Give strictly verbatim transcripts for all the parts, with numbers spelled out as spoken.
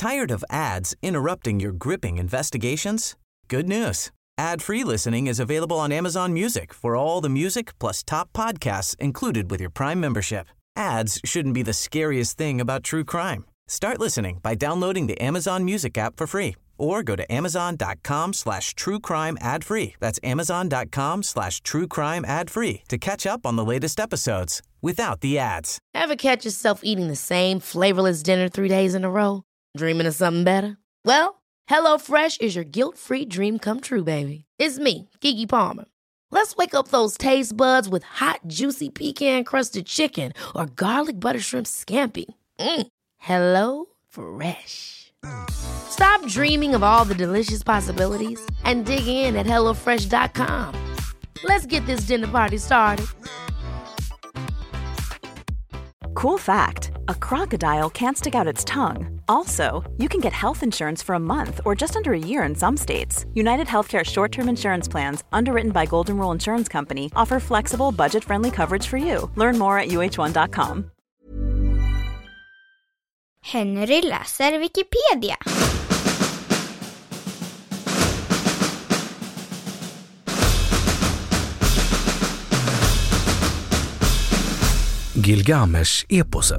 Tired of ads interrupting your gripping investigations? Good news. Ad-free listening is available on Amazon Music for all the music plus top podcasts included with your Prime membership. Ads shouldn't be the scariest thing about true crime. Start listening by downloading the Amazon Music app for free or go to amazon.com slash true crime ad free. That's amazon.com slash true crime ad free to catch up on the latest episodes without the ads. Ever catch yourself eating the same flavorless dinner three days in a row? Dreaming of something better? Well, HelloFresh is your guilt-free dream come true, baby. It's me, Keke Palmer. Let's wake up those taste buds with hot, juicy pecan-crusted chicken or garlic butter shrimp scampi. Mm. Hello Fresh. Stop dreaming of all the delicious possibilities and dig in at hello fresh dot com. Let's get this dinner party started. Cool fact, a crocodile can't stick out its tongue. Also, you can get health insurance for a month or just under a year in some states. United Healthcare short-term insurance plans, underwritten by Golden Rule Insurance Company, offer flexible, budget-friendly coverage for you. Learn more at u h one dot com. Henry läser Wikipedia. Gilgamesh-eposet.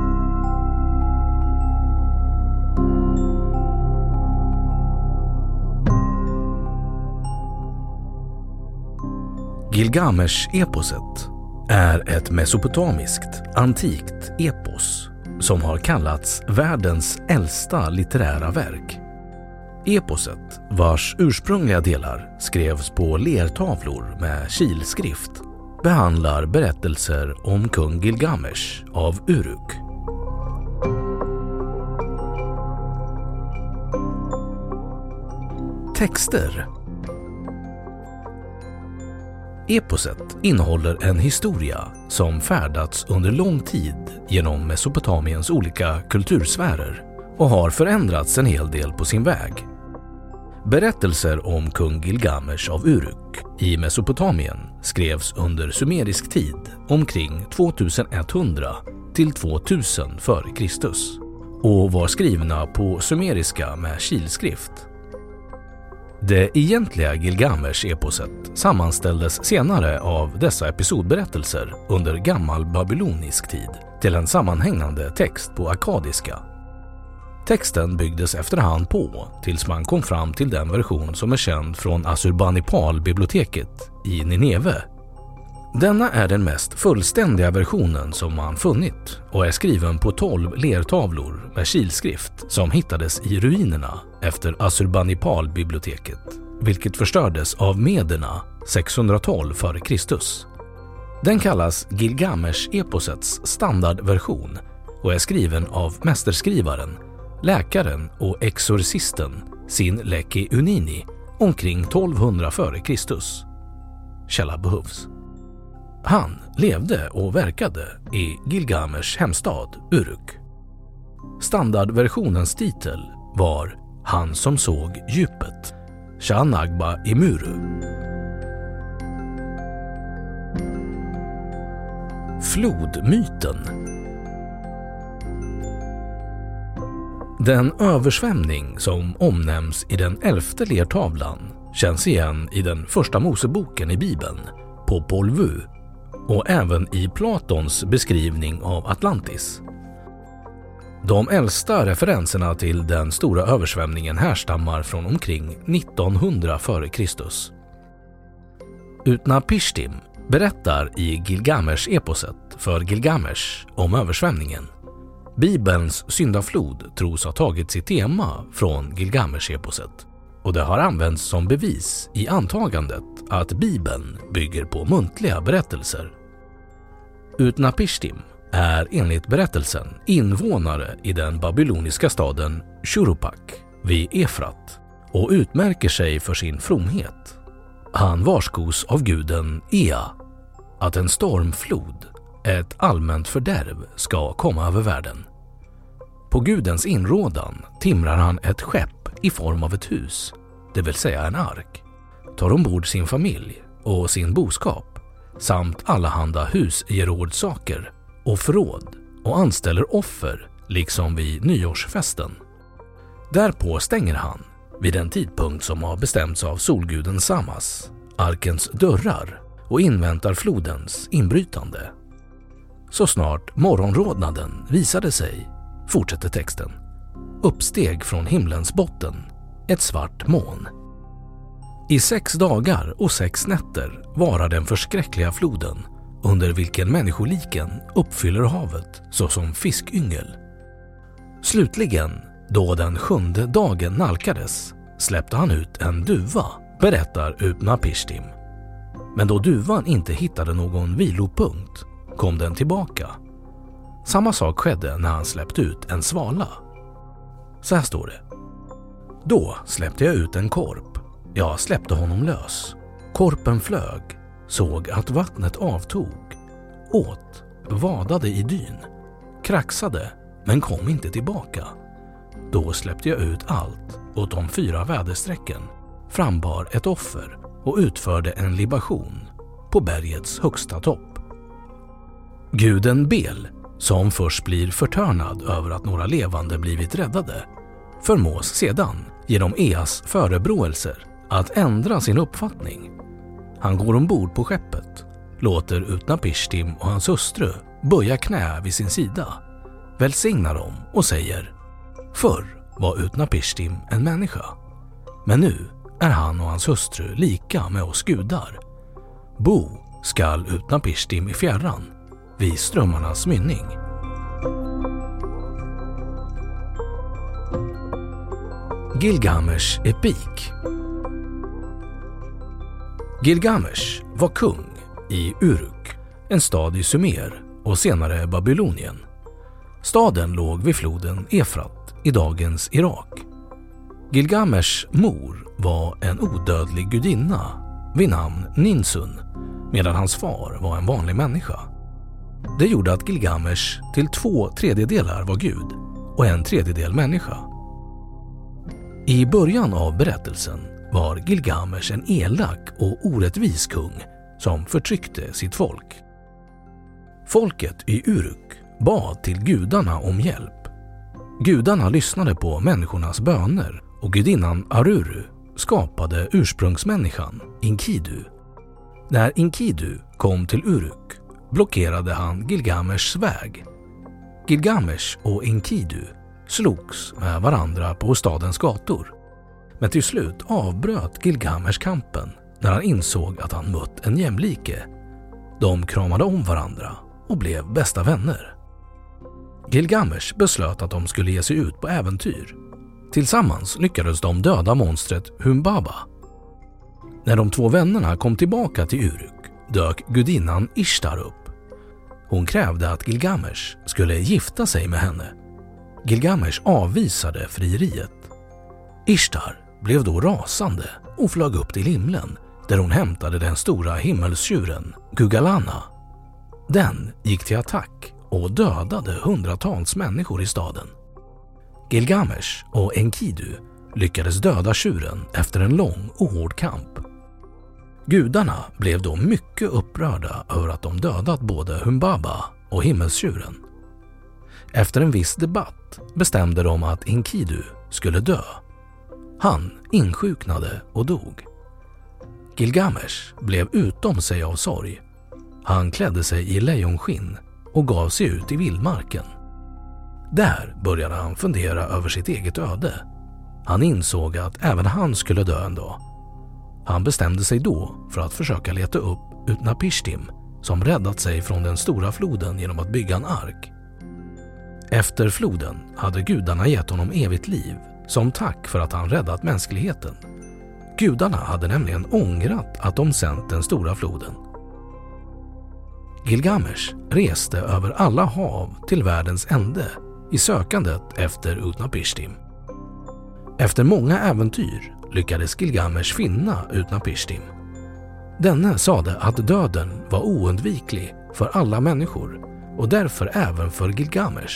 Gilgamesh-eposet är ett mesopotamiskt, antikt epos som har kallats världens äldsta litterära verk. Eposet, vars ursprungliga delar skrevs på lertavlor med kilskrift, behandlar berättelser om kung Gilgamesh av Uruk. Texter. Eposet innehåller en historia som färdats under lång tid genom Mesopotamiens olika kultursfärer och har förändrats en hel del på sin väg. Berättelser om kung Gilgamesh av Uruk i Mesopotamien skrevs under sumerisk tid omkring tvåtusenetthundra till tvåtusen före Kristus och var skrivna på sumeriska med kilskrift. Det egentliga Gilgamesh-eposet sammanställdes senare av dessa episodberättelser under gammal babylonisk tid till en sammanhängande text på akkadiska. Texten byggdes efterhand på tills man kom fram till den version som är känd från Assurbanipal-biblioteket i Nineve. Denna är den mest fullständiga versionen som man funnit och är skriven på tolv lertavlor med kilskrift som hittades i ruinerna efter Assurbanipal-biblioteket, vilket förstördes av mederna sexhundratolv före Kristus. Den kallas Gilgamesh-eposets standardversion och är skriven av mästerskrivaren, läkaren och exorcisten Sin-Leki Unini omkring tolvhundra före Kristus. Källa behövs. Han levde och verkade i Gilgamesh hemstad Uruk. Standardversionens titel var Han som såg djupet, Shanagba Imuru. Flodmyten. Den översvämning som omnämns i den elfte lertavlan känns igen i den första Moseboken i Bibeln, Popol Vuh, och även i Platons beskrivning av Atlantis. De äldsta referenserna till den stora översvämningen härstammar från omkring nittonhundra före Kristus. Utnapishtim berättar i Gilgamesh-eposet för Gilgamesh om översvämningen. Bibelns syndaflod tros ha tagit sitt tema från Gilgamesh-eposet och det har använts som bevis i antagandet att Bibeln bygger på muntliga berättelser. Utnapishtim är enligt berättelsen invånare i den babyloniska staden Shuruppak vid Efrat och utmärker sig för sin fromhet. Han varskos av guden Ea att en stormflod, ett allmänt fördärv, ska komma över världen. På gudens inrådan timrar han ett skepp i form av ett hus, det vill säga en ark, tar ombord sin familj och sin boskap samt allehanda husgerådsaker och förråd och anställer offer liksom vid nyårsfesten. Därpå stänger han, vid en tidpunkt som har bestämts av solguden Samas, arkens dörrar och inväntar flodens inbrytande. Så snart morgonrodnaden visade sig, fortsätter texten, uppsteg från himlens botten ett svart moln. I sex dagar och sex nätter varar den förskräckliga floden, under vilken människoliken uppfyller havet såsom fiskyngel. Slutligen, då den sjunde dagen nalkades, släppte han ut en duva, berättar Utnapishtim. Men då duvan inte hittade någon vilopunkt kom den tillbaka. Samma sak skedde när han släppte ut en svala. Så här står det. Då släppte jag ut en korp. Jag släppte honom lös. Korpen flög, såg att vattnet avtog, åt, vadade i dyn, kraxade men kom inte tillbaka. Då släppte jag ut allt åt de fyra väderstrecken, frambar ett offer och utförde en libation på bergets högsta topp. Guden Bel, som först blir förtörnad över att några levande blivit räddade, förmås sedan genom Eas förebråelser att ändra sin uppfattning. Han går ombord på skeppet, låter Utnapishtim och hans hustru böja knä vid sin sida, välsignar dem och säger: förr var Utnapishtim en människa, men nu är han och hans hustru lika med oss gudar. Bo skall Utnapishtim i fjärran, vid strömmarnas mynning. Gilgamesh epik. Gilgamesh var kung i Uruk, en stad i Sumer och senare Babylonien. Staden låg vid floden Efrat i dagens Irak. Gilgamesh mor var en odödlig gudinna vid namn Ninsun, medan hans far var en vanlig människa. Det gjorde att Gilgamesh till två tredjedelar var gud och en tredjedel människa. I början av berättelsen var Gilgamesh en elak och orättvis kung som förtryckte sitt folk. Folket i Uruk bad till gudarna om hjälp. Gudarna lyssnade på människornas böner och gudinnan Aruru skapade ursprungsmänniskan Enkidu. När Enkidu kom till Uruk blockerade han Gilgameshs väg. Gilgamesh och Enkidu slogs med varandra på stadens gator. Men till slut avbröt Gilgamesh kampen när han insåg att han mött en jämlike. De kramade om varandra och blev bästa vänner. Gilgamesh beslöt att de skulle ge sig ut på äventyr. Tillsammans lyckades de döda monstret Humbaba. När de två vännerna kom tillbaka till Uruk dök gudinnan Ishtar upp. Hon krävde att Gilgamesh skulle gifta sig med henne. Gilgamesh avvisade frieriet. Ishtar blev då rasande och flög upp till himlen, där hon hämtade den stora himmelstjuren Gugalana. Den gick till attack och dödade hundratals människor i staden. Gilgamesh och Enkidu lyckades döda tjuren efter en lång och hård kamp. Gudarna blev då mycket upprörda över att de dödat både Humbaba och himmelstjuren. Efter en viss debatt bestämde de att Enkidu skulle dö. Han insjuknade och dog. Gilgamesh blev utom sig av sorg. Han klädde sig i lejonskinn och gav sig ut i vildmarken. Där började han fundera över sitt eget öde. Han insåg att även han skulle dö en dag. Han bestämde sig då för att försöka leta upp Utnapishtim, som räddat sig från den stora floden genom att bygga en ark. Efter floden hade gudarna gett honom evigt liv som tack för att han räddat mänskligheten. Gudarna hade nämligen ångrat att de sänt den stora floden. Gilgamesh reste över alla hav till världens ände i sökandet efter Utnapishtim. Efter många äventyr lyckades Gilgamesh finna Utnapishtim. Denne sade att döden var oundviklig för alla människor och därför även för Gilgamesh.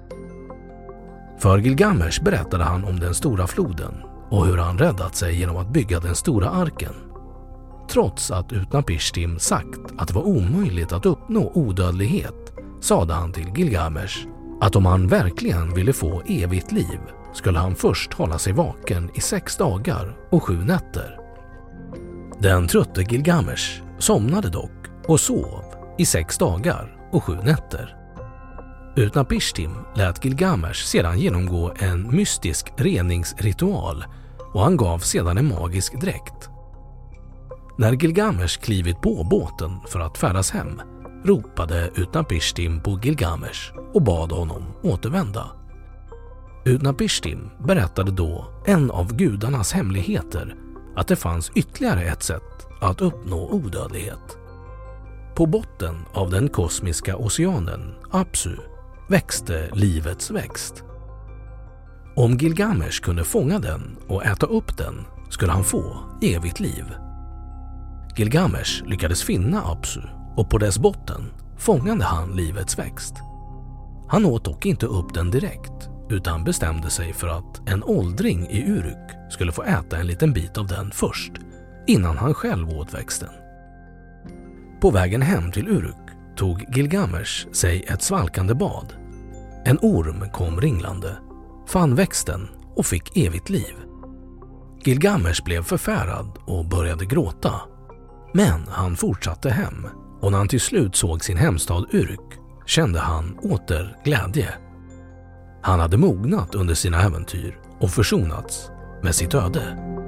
För Gilgamesh berättade han om den stora floden och hur han räddat sig genom att bygga den stora arken. Trots att Utnapishtim sagt att det var omöjligt att uppnå odödlighet, sade han till Gilgamesh att om han verkligen ville få evigt liv skulle han först hålla sig vaken i sex dagar och sju nätter. Den trötte Gilgamesh somnade dock och sov i sex dagar och sju nätter. Utnapishtim lät Gilgamesh sedan genomgå en mystisk reningsritual och han gav sedan en magisk dräkt. När Gilgamesh klivit på båten för att färdas hem ropade Utnapishtim på Gilgamesh och bad honom återvända. Utnapishtim berättade då en av gudarnas hemligheter, att det fanns ytterligare ett sätt att uppnå odödlighet. På botten av den kosmiska oceanen, Apsu, växte livets växt. Om Gilgamesh kunde fånga den och äta upp den skulle han få evigt liv. Gilgamesh lyckades finna Apsu och på dess botten fångade han livets växt. Han åt dock inte upp den direkt utan bestämde sig för att en åldring i Uruk skulle få äta en liten bit av den först innan han själv åt växten. På vägen hem till Uruk tog Gilgamesh sig ett svalkande bad. En orm kom ringlande, fann växten och fick evigt liv. Gilgamesh blev förfärad och började gråta. Men han fortsatte hem och när han till slut såg sin hemstad Uruk kände han åter glädje. Han hade mognat under sina äventyr och försonats med sitt öde.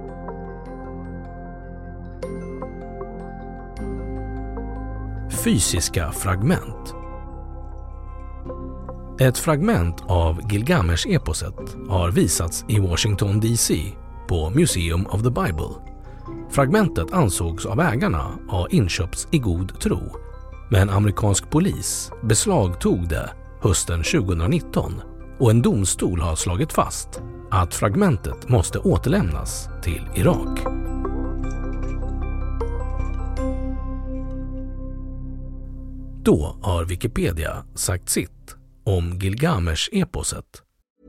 Fysiska fragment. Ett fragment av Gilgamesh-eposet har visats i Washington D C på Museum of the Bible. Fragmentet ansågs av ägarna ha inköpts i god tro, men amerikansk polis beslagtog det hösten tjugonitton och en domstol har slagit fast att fragmentet måste återlämnas till Irak. Då har Wikipedia sagt sitt om Gilgamesh-eposet.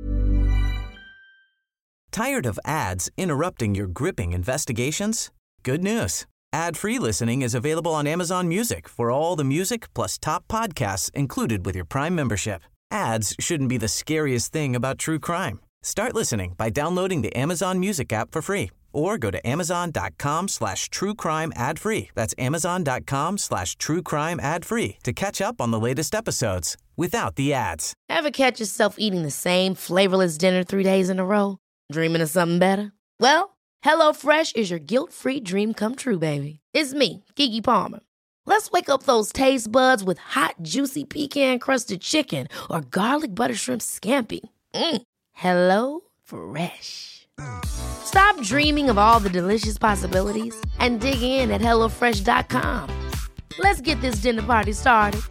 Tired of ads interrupting your gripping investigations? Good news. Ad-free listening is available on Amazon Music for all the music plus top podcasts included with your Prime membership. Ads shouldn't be the scariest thing about true crime. Start listening by downloading the Amazon Music app for free or go to amazon.com slash true crime ad free. That's amazon.com slash true crime ad free to catch up on the latest episodes without the ads. Ever catch yourself eating the same flavorless dinner three days in a row? Dreaming of something better? Well, HelloFresh is your guilt-free dream come true, baby. It's me, Keke Palmer. Let's wake up those taste buds with hot, juicy pecan-crusted chicken or garlic butter shrimp scampi. Mm. Hello Fresh. Stop dreaming of all the delicious possibilities and dig in at hello fresh dot com. Let's get this dinner party started.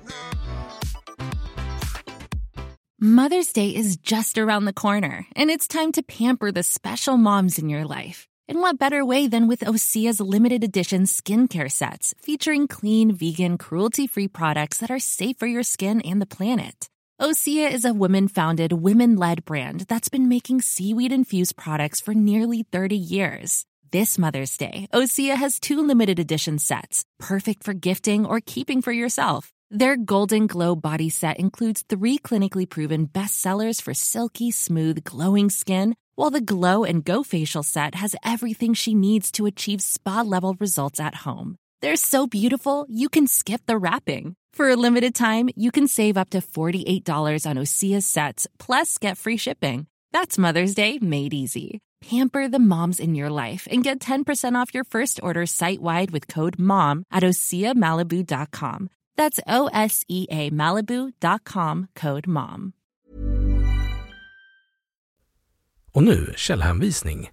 Mother's Day is just around the corner, and it's time to pamper the special moms in your life. And what better way than with Osea's limited edition skincare sets featuring clean, vegan, cruelty-free products that are safe for your skin and the planet. Osea is a women-founded, women-led brand that's been making seaweed-infused products for nearly thirty years. This Mother's Day, Osea has two limited edition sets, perfect for gifting or keeping for yourself. Their Golden Glow body set includes three clinically proven bestsellers for silky, smooth, glowing skin, while the Glow and Go facial set has everything she needs to achieve spa-level results at home. They're so beautiful, you can skip the wrapping. For a limited time, you can save up to forty-eight dollars on Osea's sets, plus get free shipping. That's Mother's Day made easy. Pamper the moms in your life and get ten percent off your first order site-wide with code MOM at osea malibu dot com. That's O S E A Malibu dot com, code MOM. Och nu källhänvisning.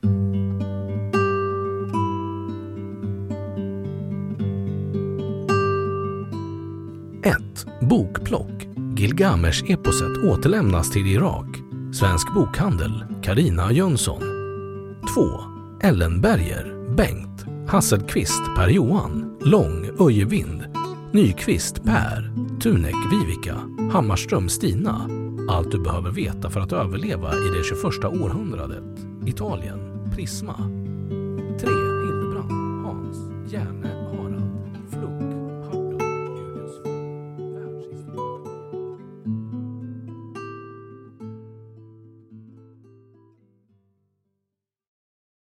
ett. Bokplock. Gilgamesh-eposet återlämnas till Irak. Svensk bokhandel. Carina Jönsson. två. Ellenberger. Bengt. Hasselqvist Per Johan. Lång Öjevind. Nyqvist Per. Tunek Vivica. Hammarström Stina. Allt du behöver veta för att överleva i det tjugoförsta århundradet. Italien. Prisma.